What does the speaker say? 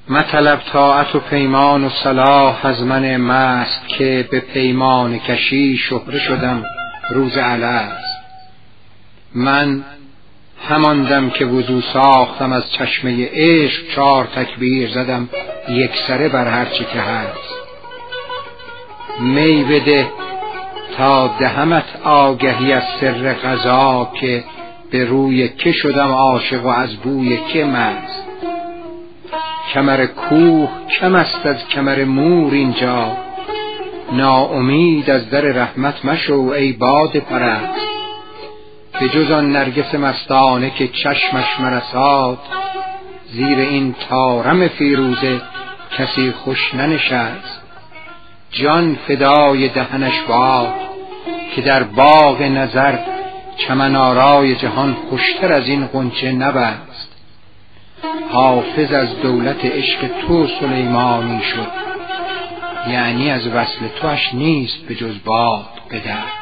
مطلب طاعت و پیمان و صلاح از من مست، که به پیمان کشی شهره شدم روز الست. من هماندم که وضو ساختم از چشمه عشق، 4 تکبیر زدم یک سره بر هرچی که هست. می بده تا دهمت آگهی از سر قضا، که به روی که شدم عاشق و از بوی که مست. کمر کوه کم است از کمر مور اینجا، ناامید از در رحمت مشو ای باده پرست. به جز آن نرگس مستانه که چشمش مرساد، زیر این طارم فیروزه کسی خوش ننشست. جان فدای دهنش باد که در باغ نظر، چمن آرای جهان خوشتر از این غنچه نبست. حافظ از دولت عشق تو سلیمانی شد، یعنی از وصل توش نیست به جز باد به دست.